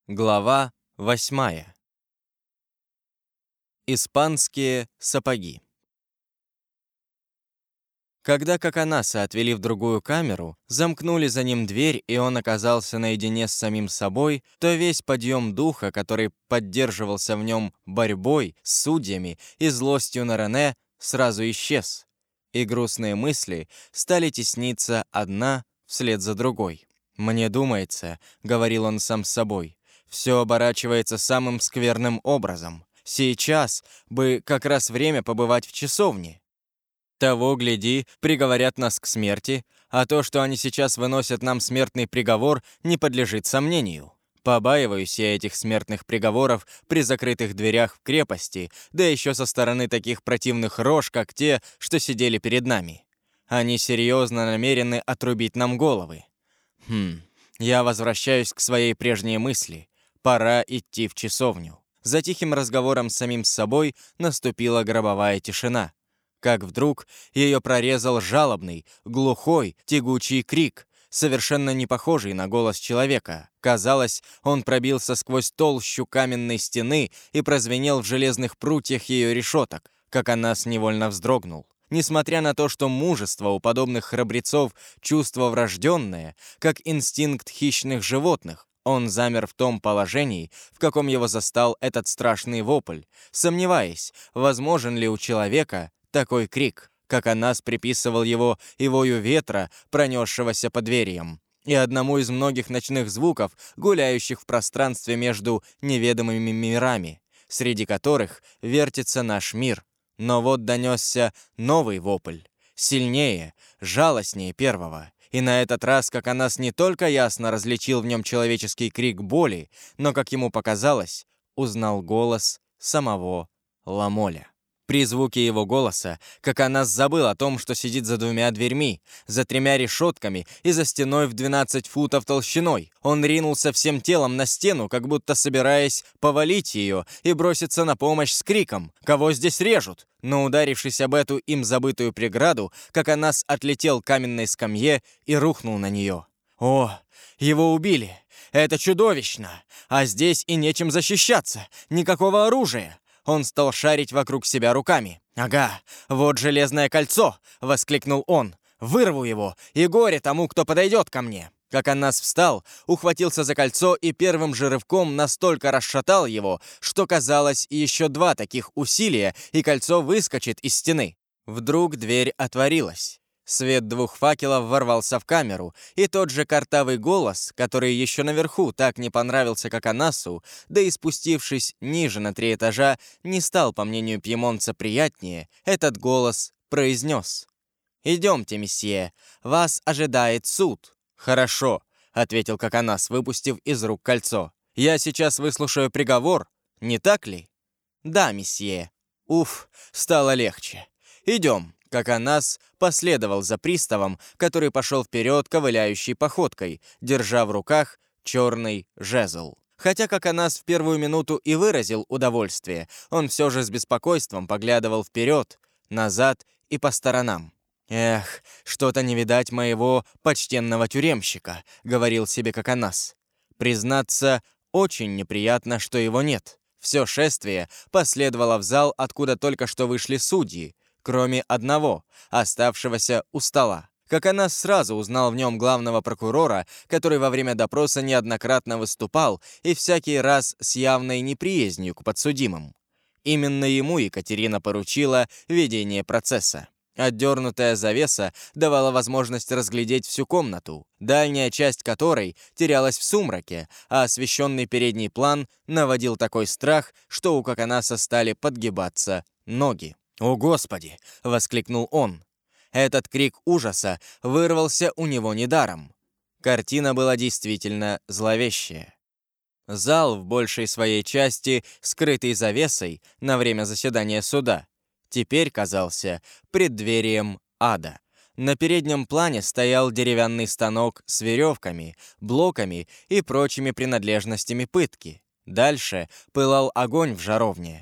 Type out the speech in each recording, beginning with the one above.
Глава 8. Испанские сапоги. Когда Коконаса отвели в другую камеру, замкнули за ним дверь, и он оказался наедине с самим собой, то весь подъем духа, который поддерживался в нем борьбой с судьями и злостью на Рене, сразу исчез, и грустные мысли стали тесниться одна вслед за другой. «Мне думается», — говорил он сам с собой, — «все оборачивается самым скверным образом. Сейчас бы как раз время побывать в часовне. Того, гляди, приговорят нас к смерти, а то, что они сейчас выносят нам смертный приговор, не подлежит сомнению. Побаиваюсь я этих смертных приговоров при закрытых дверях в крепости, да еще со стороны таких противных рож, как те, что сидели перед нами. Они серьезно намерены отрубить нам головы. Я возвращаюсь к своей прежней мысли. Пора идти в часовню». За тихим разговором с самим собой наступила гробовая тишина. Как вдруг ее прорезал жалобный, глухой, тягучий крик, совершенно не похожий на голос человека. Казалось, он пробился сквозь толщу каменной стены и прозвенел в железных прутьях ее решеток. Коконас невольно вздрогнул. Несмотря на то, что мужество у подобных храбрецов чувство врожденное, как инстинкт хищных животных, он замер в том положении, в каком его застал этот страшный вопль, сомневаясь, возможен ли у человека такой крик. Коконас приписывал его и вою ветра, пронесшегося под дверьем, и одному из многих ночных звуков, гуляющих в пространстве между неведомыми мирами, среди которых вертится наш мир. Но вот донесся новый вопль, сильнее, жалостнее первого. И на этот раз Коконас не только ясно различил в нем человеческий крик боли, но, как ему показалось, узнал голос самого Ламоля. При звуке его голоса Коконас забыл о том, что сидит за двумя дверьми, за тремя решетками и за стеной в 12 футов толщиной. Он ринулся всем телом на стену, как будто собираясь повалить ее и броситься на помощь с криком «Кого здесь режут?». Но, ударившись об эту им забытую преграду, Коконас отлетел к каменной скамье и рухнул на нее. «О, его убили! Это чудовищно! А здесь и нечем защищаться! Никакого оружия!» Он стал шарить вокруг себя руками. «Ага, вот железное кольцо!» — воскликнул он. «Вырву его, и горе тому, кто подойдет ко мне!» Коконас встал, ухватился за кольцо и первым же рывком настолько расшатал его, что казалось, еще два таких усилия, и кольцо выскочит из стены. Вдруг дверь отворилась. Свет двух факелов ворвался в камеру, и тот же картавый голос, который еще наверху так не понравился Коконасу, да и спустившись ниже на 3 этажа, не стал, по мнению пьемонца, приятнее, этот голос произнес: «Идемте, месье, вас ожидает суд». «Хорошо», — ответил Коконас, выпустив из рук кольцо. «Я сейчас выслушаю приговор, не так ли?» «Да, месье». «Уф, стало легче. Идем». Коконас последовал за приставом, который пошел вперед ковыляющей походкой, держа в руках черный жезл. Хотя Коконас в первую минуту и выразил удовольствие, он все же с беспокойством поглядывал вперед, назад и по сторонам. «Эх, что-то не видать моего почтенного тюремщика», — говорил себе Коконас. «Признаться, очень неприятно, что его нет». Все шествие последовало в зал, откуда только что вышли судьи, кроме одного, оставшегося у стола. Коконас сразу узнал в нем главного прокурора, который во время допроса неоднократно выступал и всякий раз с явной неприязнью к подсудимым. Именно ему Екатерина поручила ведение процесса. Отдернутая завеса давала возможность разглядеть всю комнату, дальняя часть которой терялась в сумраке, а освещенный передний план наводил такой страх, что у Коконаса стали подгибаться ноги. «О, Господи!» — воскликнул он. Этот крик ужаса вырвался у него недаром. Картина была действительно зловещая. Зал, в большей своей части скрытый завесой на время заседания суда, теперь казался преддверием ада. На переднем плане стоял деревянный станок с веревками, блоками и прочими принадлежностями пытки. Дальше пылал огонь в жаровне.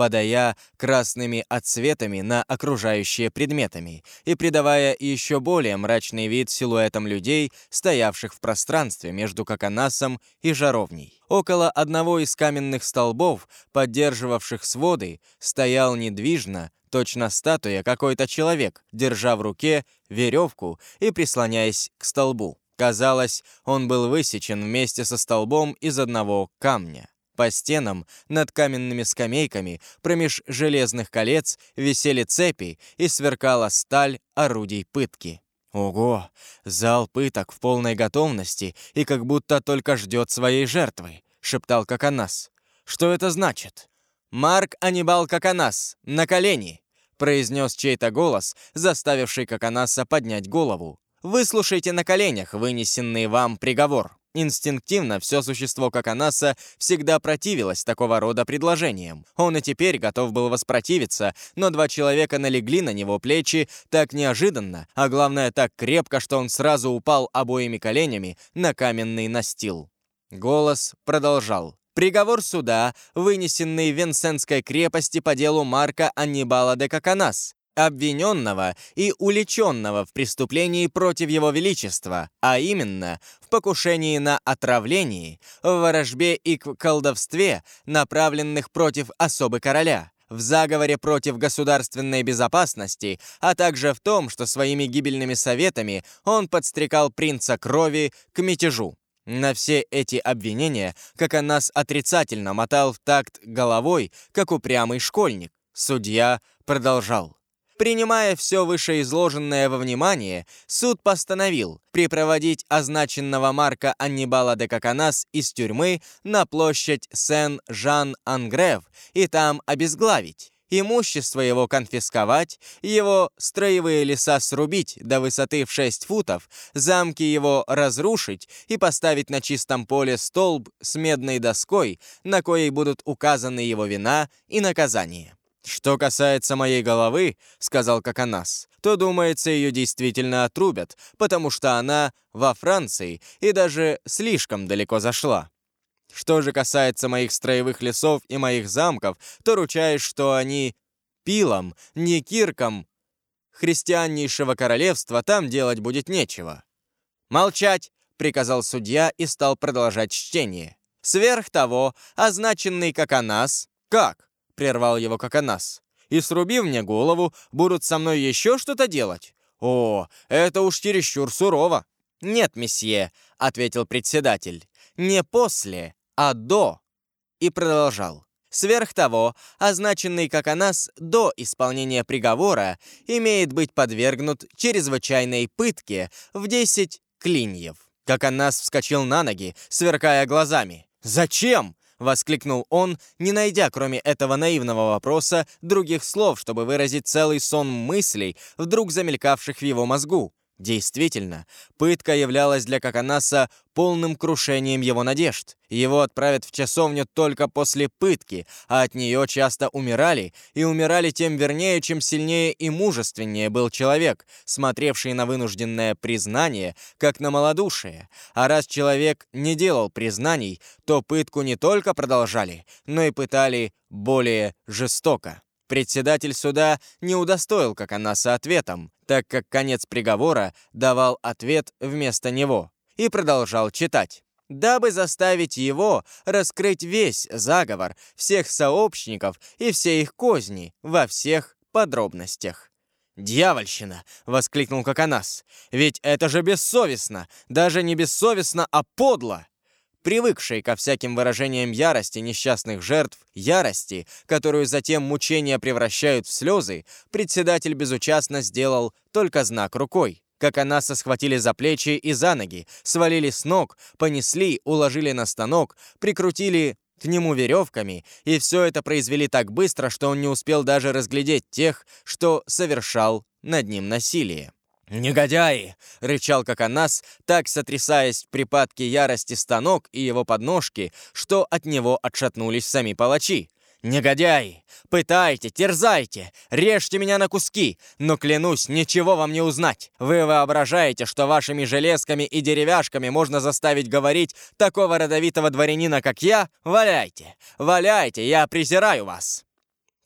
подая красными отсветами на окружающие предметами и придавая еще более мрачный вид силуэтам людей, стоявших в пространстве между Каканасом и жаровней. Около одного из каменных столбов, поддерживавших своды, стоял недвижно, точно статуя, какой-то человек, держа в руке веревку и прислоняясь к столбу. Казалось, он был высечен вместе со столбом из одного камня. По стенам, над каменными скамейками, промеж железных колец висели цепи и сверкала сталь орудий пытки. «Ого! Зал пыток в полной готовности и как будто только ждет своей жертвы», — шептал Каканас. «Что это значит?» «Марк Аннибал Каканас, на колени!» — произнес чей-то голос, заставивший Каканаса поднять голову. «Выслушайте на коленях вынесенный вам приговор». Инстинктивно все существо Каканаса всегда противилось такого рода предложениям. Он и теперь готов был воспротивиться, но два человека налегли на него плечи так неожиданно, а главное так крепко, что он сразу упал обоими коленями на каменный настил. Голос продолжал. Приговор суда, вынесенный в Винсентской крепости по делу Марка Аннибала де Каканас, обвиненного и уличенного в преступлении против Его Величества, а именно в покушении на отравлении, в ворожбе и колдовстве, направленных против особы короля, в заговоре против государственной безопасности, а также в том, что своими гибельными советами он подстрекал принца крови к мятежу. На все эти обвинения Каканас отрицательно мотал в такт головой, как упрямый школьник. Судья продолжал. Принимая все вышеизложенное во внимание, суд постановил припроводить означенного Марка Аннибала де Каканас из тюрьмы на площадь Сен-Жан-Ангрев и там обезглавить, имущество его конфисковать, его строевые леса срубить до высоты в 6 футов, замки его разрушить и поставить на чистом поле столб с медной доской, на коей будут указаны его вина и наказание. «Что касается моей головы, — сказал Каканас, — то, думается, ее действительно отрубят, потому что она во Франции и даже слишком далеко зашла. Что же касается моих строевых лесов и моих замков, то ручаюсь, что они Пилам, не Киркам христианнейшего королевства там делать будет нечего». «Молчать!» — приказал судья и стал продолжать чтение. «Сверх того, означенный Каканас...» «Как?» — прервал его Каканас. «И срубив мне голову, будут со мной еще что-то делать? О, это уж чересчур сурово». «Нет, месье», — ответил председатель, — «не после, а до». И продолжал. «Сверх того, означенный Каканас до исполнения приговора имеет быть подвергнут чрезвычайной пытке в 10 клиньев». Каканас вскочил на ноги, сверкая глазами. «Зачем?» — воскликнул он, не найдя, кроме этого наивного вопроса, других слов, чтобы выразить целый сон мыслей, вдруг замелькавших в его мозгу. Действительно, пытка являлась для Каканаса полным крушением его надежд. Его отправят в часовню только после пытки, а от нее часто умирали, и умирали тем вернее, чем сильнее и мужественнее был человек, смотревший на вынужденное признание, как на малодушие. А раз человек не делал признаний, то пытку не только продолжали, но и пытали более жестоко. Председатель суда не удостоил Каканаса ответом, так как конец приговора давал ответ вместо него, и продолжал читать. Дабы заставить его раскрыть весь заговор, всех сообщников и все их козни во всех подробностях. «Дьявольщина!» — воскликнул Каканас. «Ведь это же бессовестно! Даже не бессовестно, а подло!» Привыкший ко всяким выражениям ярости несчастных жертв, ярости, которую затем мучения превращают в слезы, председатель безучастно сделал только знак рукой. Каканаса схватили за плечи и за ноги, свалили с ног, понесли, уложили на станок, прикрутили к нему веревками, и все это произвели так быстро, что он не успел даже разглядеть тех, что совершал над ним насилие. «Негодяи!» — рычал Каканас, так сотрясаясь в припадке ярости станок и его подножки, что от него отшатнулись сами палачи. «Негодяи! Пытайте, терзайте, режьте меня на куски, но, клянусь, ничего вам не узнать. Вы воображаете, что вашими железками и деревяшками можно заставить говорить такого родовитого дворянина, как я? Валяйте! Валяйте! Я презираю вас!»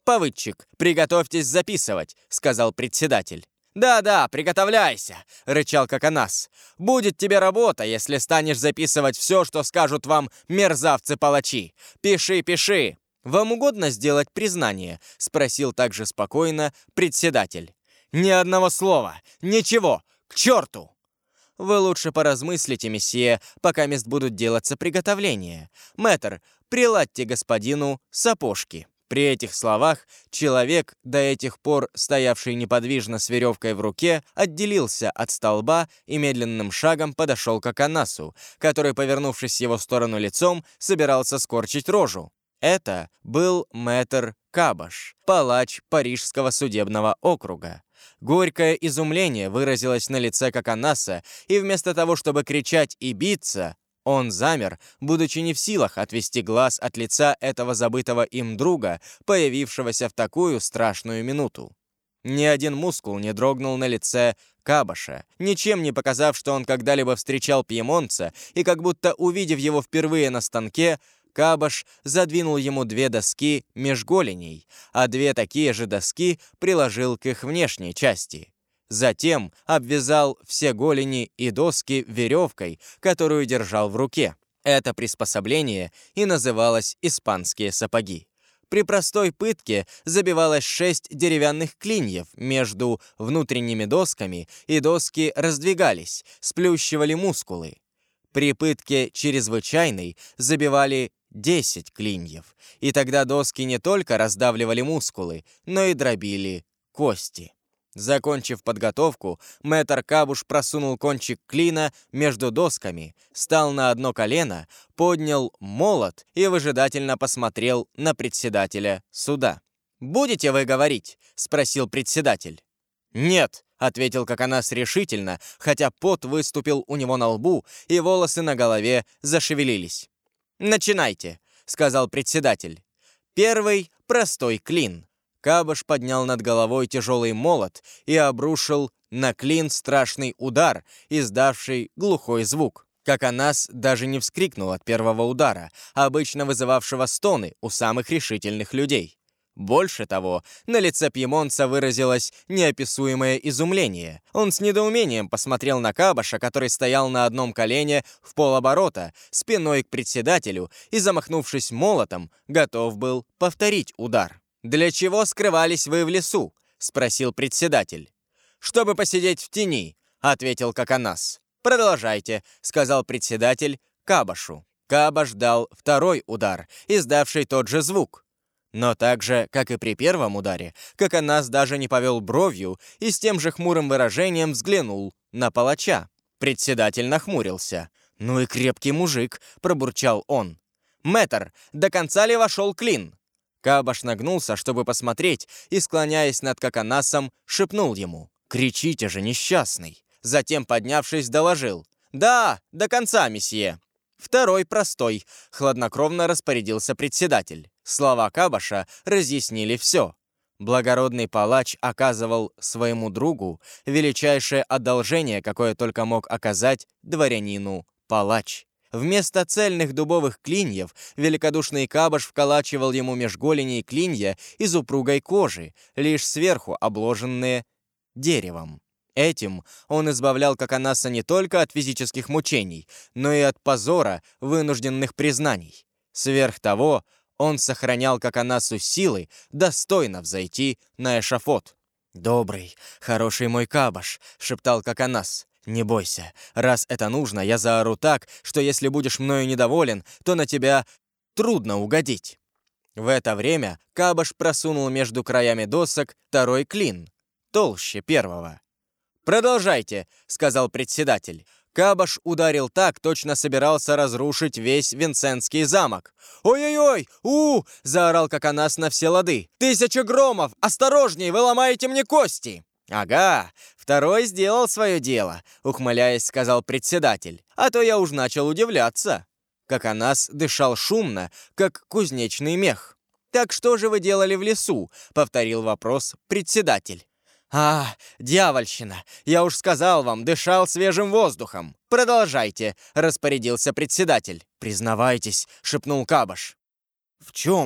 «Повыдчик, приготовьтесь записывать», — сказал председатель. «Да-да, приготовляйся», — рычал Каканас. «Будет тебе работа, если станешь записывать все, что скажут вам мерзавцы-палачи. Пиши, пиши». «Вам угодно сделать признание?» — спросил также спокойно председатель. «Ни одного слова! Ничего! К черту!» «Вы лучше поразмыслите, месье, пока мест будут делаться приготовления. Мэтр, приладьте господину сапожки». При этих словах человек, до этих пор стоявший неподвижно с веревкой в руке, отделился от столба и медленным шагом подошел к Аканасу, который, повернувшись в его сторону лицом, собирался скорчить рожу. Это был мэтр Кабаш, палач Парижского судебного округа. Горькое изумление выразилось на лице Каканаса, и вместо того, чтобы кричать и биться, он замер, будучи не в силах отвести глаз от лица этого забытого им друга, появившегося в такую страшную минуту. Ни один мускул не дрогнул на лице Кабаша, ничем не показав, что он когда-либо встречал пьемонца, и как будто, увидев его впервые на станке, Кабаш задвинул ему 2 доски меж голеней, а 2 такие же доски приложил к их внешней части. Затем обвязал все голени и доски веревкой, которую держал в руке. Это приспособление и называлось «испанские сапоги». При простой пытке забивалось 6 деревянных клиньев между внутренними досками, и доски раздвигались, сплющивали мускулы. При пытке чрезвычайной забивали 10 клиньев, и тогда доски не только раздавливали мускулы, но и дробили кости. Закончив подготовку, мэтр Кабуш просунул кончик клина между досками, стал на одно колено, поднял молот и выжидательно посмотрел на председателя суда. «Будете вы говорить?» — спросил председатель. «Нет», — ответил Каканас решительно, хотя пот выступил у него на лбу, и волосы на голове зашевелились. «Начинайте», — сказал председатель. «Первый — простой клин». Кабаш поднял над головой тяжелый молот и обрушил на клин страшный удар, издавший глухой звук. Каканас даже не вскрикнул от первого удара, обычно вызывавшего стоны у самых решительных людей. Больше того, на лице пьемонца выразилось неописуемое изумление. Он с недоумением посмотрел на Кабаша, который стоял на одном колене в полоборота, спиной к председателю, и, замахнувшись молотом, готов был повторить удар. «Для чего скрывались вы в лесу?» — спросил председатель. «Чтобы посидеть в тени», — ответил Каканас. «Продолжайте», — сказал председатель Кабашу. Кабаш дал второй удар, издавший тот же звук. Но так же, как и при первом ударе, Каканас даже не повел бровью и с тем же хмурым выражением взглянул на палача. Председатель нахмурился. «Ну и крепкий мужик», — пробурчал он. «Мэтр, до конца ли вошел клин?» Кабаш нагнулся, чтобы посмотреть, и, склоняясь над Каканасом, шепнул ему: «Кричите же, несчастный!» Затем, поднявшись, доложил: «Да, до конца, месье!» «Второй простой», — хладнокровно распорядился председатель. Слова Кабаша разъяснили все. Благородный палач оказывал своему другу величайшее одолжение, какое только мог оказать дворянину палач. Вместо цельных дубовых клиньев великодушный Кабаш вколачивал ему меж голеней клинья из упругой кожи, лишь сверху обложенные деревом. Этим он избавлял Каканаса не только от физических мучений, но и от позора вынужденных признаний. Сверх того, он сохранял Каканасу силы достойно взойти на эшафот. «Добрый, хороший мой Кабаш», — шептал Каканас. «Не бойся, раз это нужно, я заору так, что если будешь мною недоволен, то на тебя трудно угодить». В это время Кабаш просунул между краями досок второй клин, толще первого. «Продолжайте», — сказал председатель. Кабаш ударил так, точно собирался разрушить весь Винсентский замок. «Ой-ой-ой! — заорал Каканас на все лады. «1000 громов! Осторожней, вы ломаете мне кости!» «Ага, второй сделал свое дело», — ухмыляясь, сказал председатель. «А то я уж начал удивляться». Каканас дышал шумно, как кузнечный мех. «Так что же вы делали в лесу?» — повторил вопрос председатель. «А, дьявольщина! Я уж сказал вам, дышал свежим воздухом!» «Продолжайте!» — распорядился председатель. «Признавайтесь!» — шепнул Кабаш. «В чем? В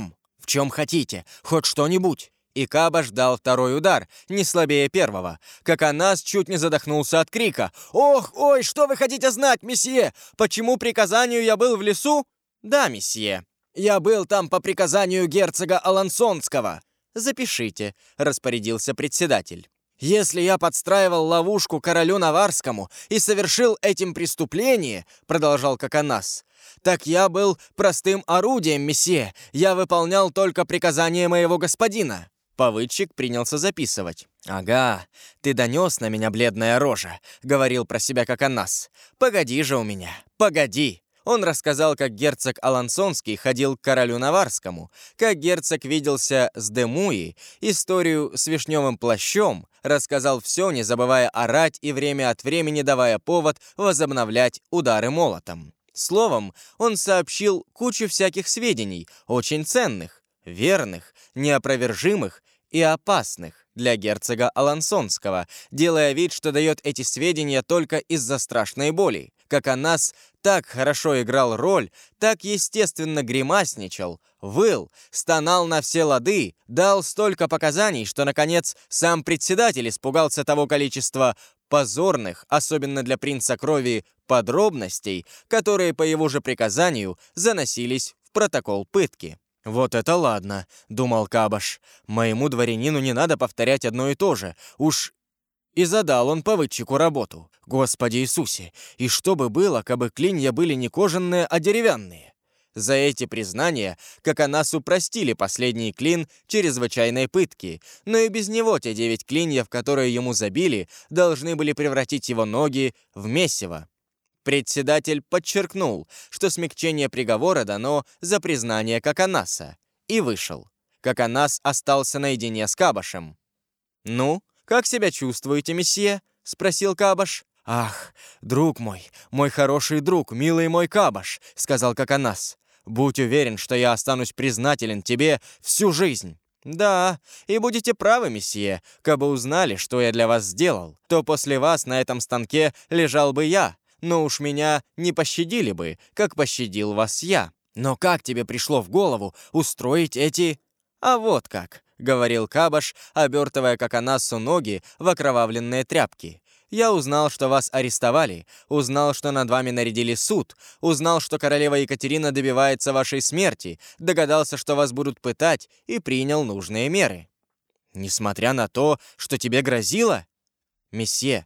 чем хотите, хоть что-нибудь». И Кабаш дал второй удар, не слабее первого. Коконас чуть не задохнулся от крика. «Ох, ой, что вы хотите знать, месье? Почему приказанию я был в лесу?» «Да, месье. Я был там по приказанию герцога Алансонского». «Запишите», — распорядился председатель. «Если я подстраивал ловушку королю Наварскому и совершил этим преступление», — продолжал Коконас, «так я был простым орудием, месье. Я выполнял только приказания моего господина». Повыдчик принялся записывать. «Ага, ты донес на меня, бледная рожа», — говорил про себя Коконас. «Погоди же у меня, погоди». Он рассказал, как герцог Алансонский ходил к королю Наварскому, как герцог виделся с Демуи, историю с вишневым плащом, рассказал все, не забывая орать и время от времени давая повод возобновлять удары молотом. Словом, он сообщил кучу всяких сведений, очень ценных, верных, неопровержимых и опасных для герцога Алансонского, делая вид, что дает эти сведения только из-за страшной боли. Коконас так хорошо играл роль, так естественно гримасничал, выл, стонал на все лады, дал столько показаний, что, наконец, сам председатель испугался того количества позорных, особенно для принца крови, подробностей, которые по его же приказанию заносились в протокол пытки. «Вот это ладно», — думал Кабаш. «Моему дворянину не надо повторять одно и то же. Уж и задал он повыдчику работу. Господи Иисусе! И что бы было, кабы клинья были не кожаные, а деревянные?» За эти признания Коконасу простили последний клин чрезвычайной пытки, но и без него те 9 клиньев, которые ему забили, должны были превратить его ноги в месиво. Председатель подчеркнул, что смягчение приговора дано за признание Коконаса, и вышел. Коконас остался наедине с Кабашем. «Ну, как себя чувствуете, месье?» — спросил Кабаш. «Ах, друг мой хороший друг, милый мой Кабаш», — сказал Коконас. «Будь уверен, что я останусь признателен тебе всю жизнь». «Да, и будете правы, месье. Кабы узнали, что я для вас сделал, то после вас на этом станке лежал бы я. Но уж меня не пощадили бы, как пощадил вас я. Но как тебе пришло в голову устроить эти...» «А вот как», — говорил Кабаш, обертывая Коконасу ноги в окровавленные тряпки. «Я узнал, что вас арестовали, узнал, что над вами нарядили суд, узнал, что королева Екатерина добивается вашей смерти, догадался, что вас будут пытать, и принял нужные меры». «Несмотря на то, что тебе грозило?» «Месье,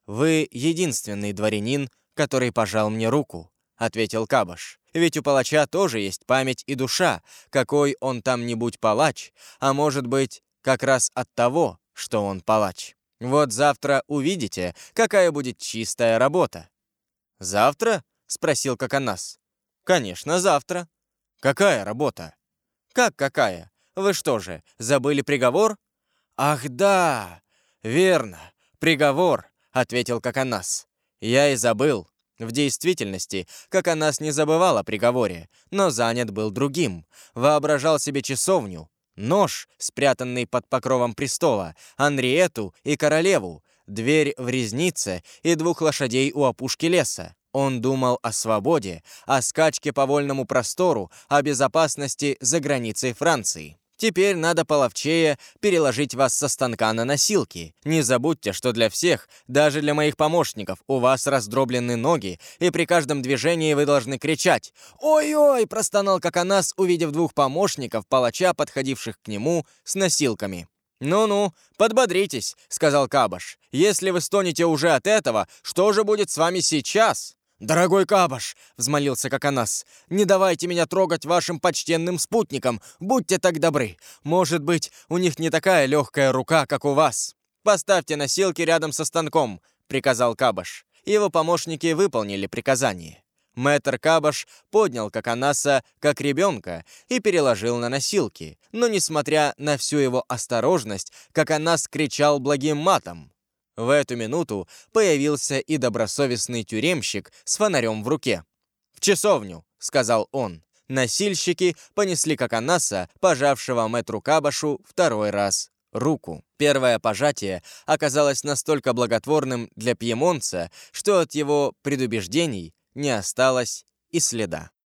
вы единственный дворянин, который пожал мне руку», — ответил Кабаш. «Ведь у палача тоже есть память и душа, какой он там не будь палач, а может быть, как раз от того, что он палач. Вот завтра увидите, какая будет чистая работа». «Завтра?» — спросил Коконас. «Конечно, завтра». «Какая работа?» «Как какая? Вы что же, забыли приговор?» «Ах да, верно, приговор», — ответил Коконас. «Я и забыл». В действительности, Коконас не забывал о приговоре, но занят был другим. Воображал себе часовню, нож, спрятанный под покровом престола, Анриету и королеву, дверь в резнице и 2 лошадей у опушки леса. Он думал о свободе, о скачке по вольному простору, о безопасности за границей Франции. Теперь надо половчее переложить вас со станка на носилки. Не забудьте, что для всех, даже для моих помощников, у вас раздроблены ноги, и при каждом движении вы должны кричать. «Ой-ой!» – простонал Коконас, увидев 2 помощников палача, подходивших к нему с носилками. «Ну-ну, подбодритесь», — сказал Кабаш. «Если вы стонете уже от этого, что же будет с вами сейчас?» «Дорогой Кабаш», — взмолился Коконас, — «не давайте меня трогать вашим почтенным спутникам, будьте так добры. Может быть, у них не такая легкая рука, как у вас». «Поставьте носилки рядом со станком», — приказал Кабаш. Его помощники выполнили приказание. Мэтр Кабаш поднял Коконаса как ребенка и переложил на носилки, но, несмотря на всю его осторожность, Коконас кричал благим матом. В эту минуту появился и добросовестный тюремщик с фонарем в руке. «В часовню», — сказал он. Носильщики понесли Коконаса, пожавшего мэтру Кабашу 2-й раз руку. Первое пожатие оказалось настолько благотворным для пьемонца, что от его предубеждений не осталось и следа.